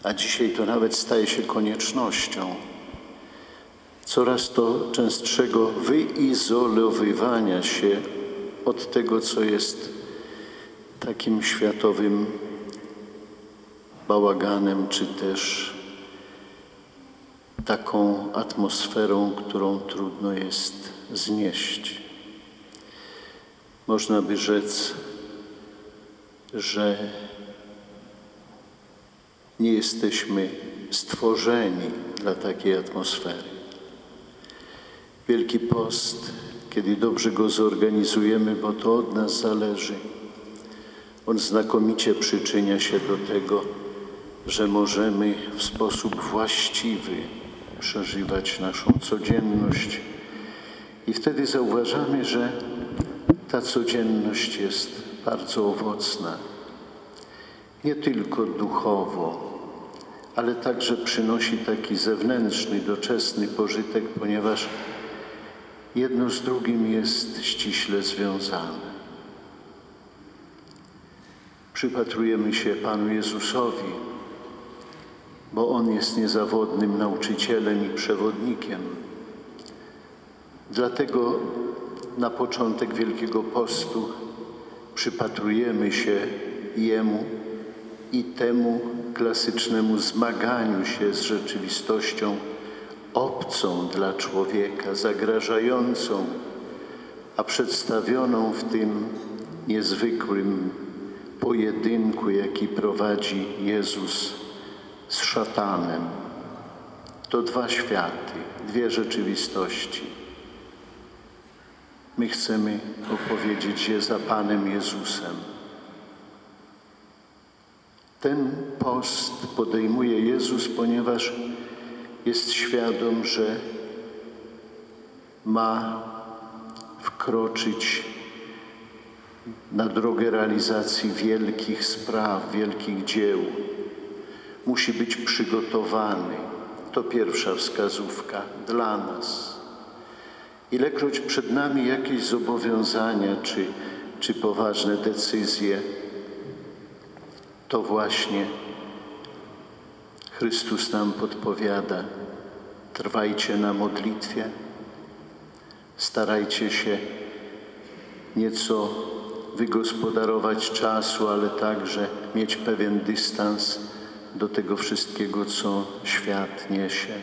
a dzisiaj to nawet staje się koniecznością, coraz to częstszego wyizolowywania się od tego, co jest takim światowym bałaganem, czy też taką atmosferą, którą trudno jest znieść. Można by rzec, że nie jesteśmy stworzeni dla takiej atmosfery. Wielki Post, kiedy dobrze go zorganizujemy, bo to od nas zależy, on znakomicie przyczynia się do tego, że możemy w sposób właściwy przeżywać naszą codzienność. I wtedy zauważamy, że ta codzienność jest bardzo owocna. Nie tylko duchowo, ale także przynosi taki zewnętrzny, doczesny pożytek, ponieważ jedno z drugim jest ściśle związane. Przypatrujemy się Panu Jezusowi, bo On jest niezawodnym nauczycielem i przewodnikiem. Dlatego na początek Wielkiego Postu przypatrujemy się Jemu i temu klasycznemu zmaganiu się z rzeczywistością obcą dla człowieka, zagrażającą, a przedstawioną w tym niezwykłym pojedynku, jaki prowadzi Jezus z szatanem. To dwa światy, dwie rzeczywistości. My chcemy opowiedzieć je za Panem Jezusem. Ten post podejmuje Jezus, ponieważ jest świadom, że ma wkroczyć na drogę realizacji wielkich spraw, wielkich dzieł. Musi być przygotowany. To pierwsza wskazówka dla nas. Ilekroć przed nami jakieś zobowiązania czy poważne decyzje, to właśnie Chrystus nam podpowiada: trwajcie na modlitwie, starajcie się nieco wygospodarować czasu, ale także mieć pewien dystans do tego wszystkiego, co świat niesie.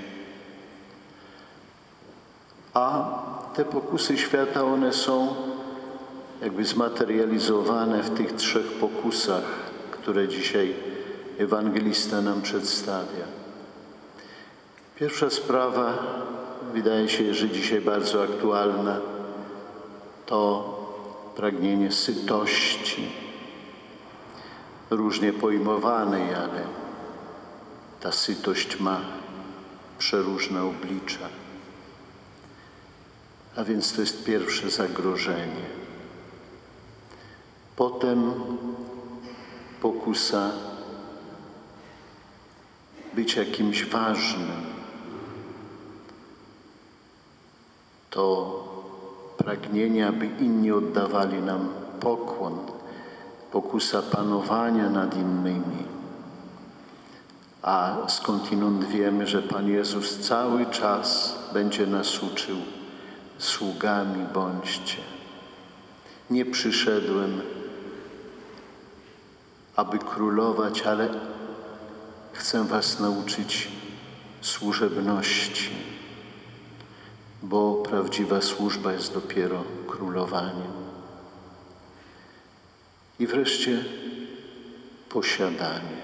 A te pokusy świata, one są jakby zmaterializowane w tych trzech pokusach, które dzisiaj ewangelista nam przedstawia. Pierwsza sprawa, wydaje się, że dzisiaj bardzo aktualna, to pragnienie sytości, różnie pojmowanej, ale ta sytość ma przeróżne oblicza. A więc to jest pierwsze zagrożenie. Potem pokusa być jakimś ważnym. To pragnienie, aby inni oddawali nam pokłon. Pokusa panowania nad innymi. A skądinąd wiemy, że Pan Jezus cały czas będzie nas uczył: sługami bądźcie. Nie przyszedłem, aby królować, ale chcę was nauczyć służebności, bo prawdziwa służba jest dopiero królowaniem. I wreszcie posiadanie.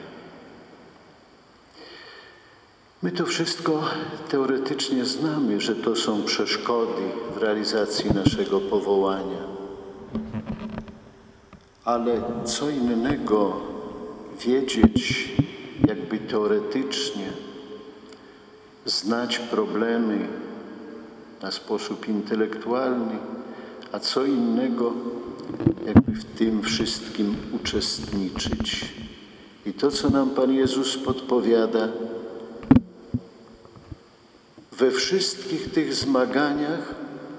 My to wszystko teoretycznie znamy, że to są przeszkody w realizacji naszego powołania. Ale co innego wiedzieć jakby teoretycznie, znać problemy na sposób intelektualny, a co innego jakby w tym wszystkim uczestniczyć. I to, co nam Pan Jezus podpowiada, we wszystkich tych zmaganiach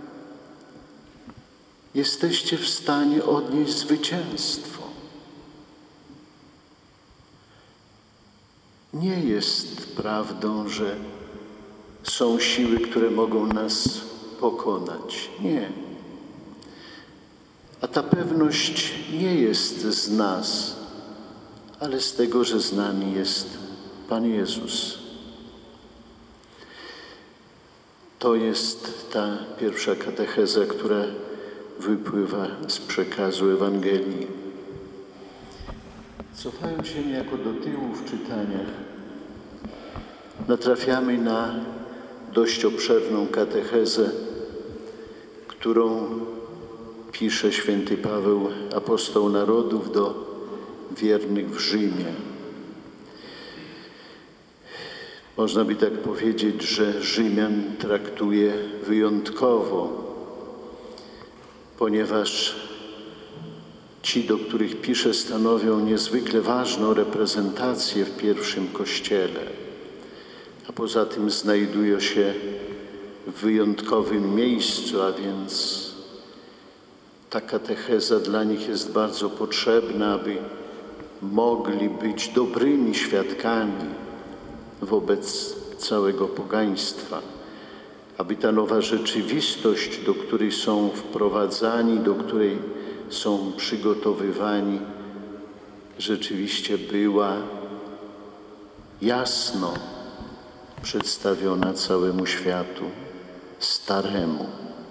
jesteście w stanie odnieść zwycięstwo. Nie jest prawdą, że są siły, które mogą nas pokonać. Nie. A ta pewność nie jest z nas, ale z tego, że z nami jest Pan Jezus. To jest ta pierwsza katecheza, która wypływa z przekazu Ewangelii. Cofając się niejako do tyłu w czytaniach, natrafiamy na dość obszerną katechezę, którą pisze święty Paweł, apostoł narodów, do wiernych w Rzymie. Można by tak powiedzieć, że Rzymian traktuje wyjątkowo, ponieważ ci, do których pisze, stanowią niezwykle ważną reprezentację w pierwszym Kościele, a poza tym znajdują się w wyjątkowym miejscu, a więc ta katecheza dla nich jest bardzo potrzebna, aby mogli być dobrymi świadkami wobec całego pogaństwa, aby ta nowa rzeczywistość, do której są wprowadzani, do której są przygotowywani, rzeczywiście była jasno przedstawiona całemu światu staremu.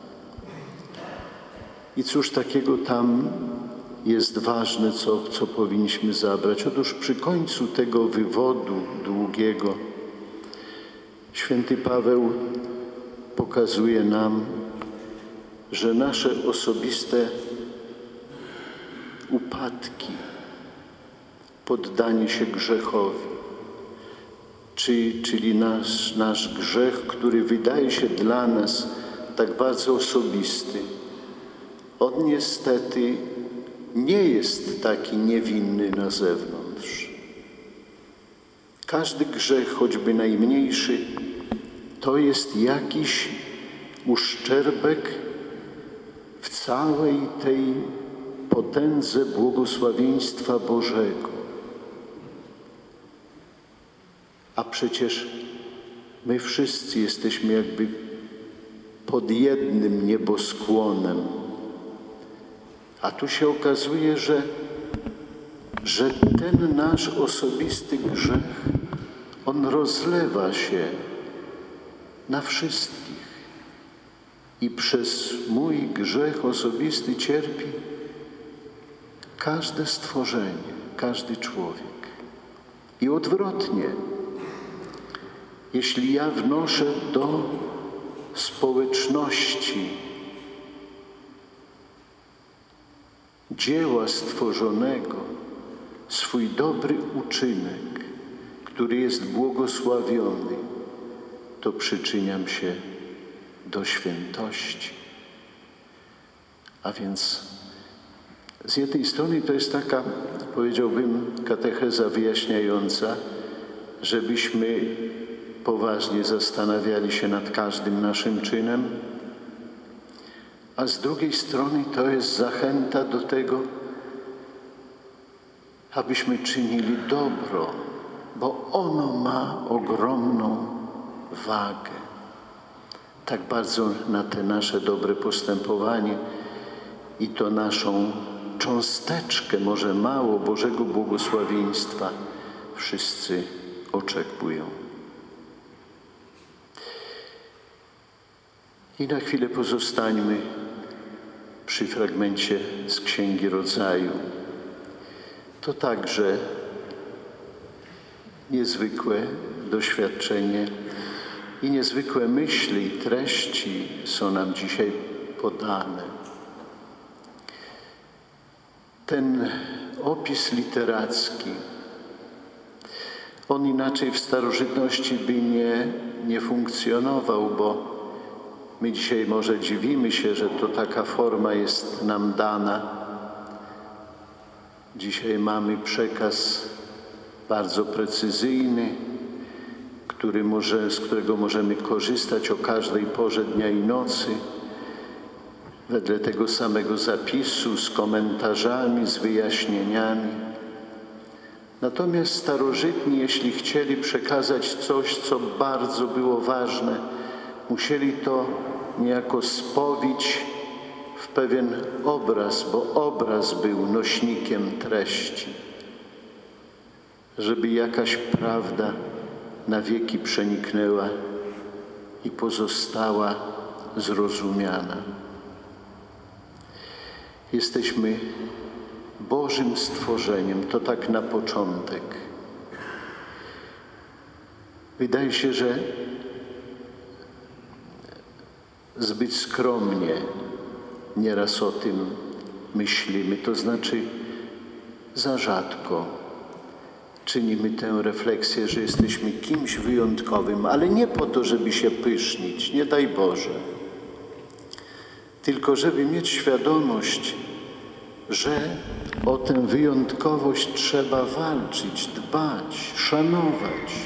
I cóż takiego tam jest ważne, co powinniśmy zabrać? Otóż przy końcu tego wywodu długiego święty Paweł pokazuje nam, że nasze osobiste upadki, poddanie się grzechowi, czyli nasz grzech, który wydaje się dla nas tak bardzo osobisty, on niestety nie jest taki niewinny na zewnątrz. Każdy grzech, choćby najmniejszy, to jest jakiś uszczerbek w całej tej potędze błogosławieństwa Bożego. A przecież my wszyscy jesteśmy jakby pod jednym nieboskłonem. A tu się okazuje, że ten nasz osobisty grzech, on rozlewa się na wszystkich. I przez mój grzech osobisty cierpi każde stworzenie, każdy człowiek. I odwrotnie, jeśli ja wnoszę do społeczności dzieła stworzonego swój dobry uczynek, który jest błogosławiony, to przyczyniam się do świętości. A więc z jednej strony to jest taka, powiedziałbym, katecheza wyjaśniająca, żebyśmy poważnie zastanawiali się nad każdym naszym czynem, a z drugiej strony to jest zachęta do tego, abyśmy czynili dobro, bo ono ma ogromną wagę. Tak bardzo na te nasze dobre postępowanie i to naszą cząsteczkę, może mało Bożego błogosławieństwa wszyscy oczekują. I na chwilę pozostańmy przy fragmencie z Księgi Rodzaju. To także niezwykłe doświadczenie i niezwykłe myśli i treści są nam dzisiaj podane. Ten opis literacki, on inaczej w starożytności by nie funkcjonował, bo my dzisiaj może dziwimy się, że to taka forma jest nam dana. Dzisiaj mamy przekaz bardzo precyzyjny, z którego możemy korzystać o każdej porze dnia i nocy, wedle tego samego zapisu, z komentarzami, z wyjaśnieniami. Natomiast starożytni, jeśli chcieli przekazać coś, co bardzo było ważne, musieli to niejako spowić w pewien obraz, bo obraz był nośnikiem treści, żeby jakaś prawda na wieki przeniknęła i pozostała zrozumiana. Jesteśmy Bożym stworzeniem, to tak na początek. Wydaje się, że zbyt skromnie nieraz o tym myślimy, to znaczy za rzadko czynimy tę refleksję, że jesteśmy kimś wyjątkowym, ale nie po to, żeby się pysznić, nie daj Boże, tylko żeby mieć świadomość, że o tę wyjątkowość trzeba walczyć, dbać, szanować.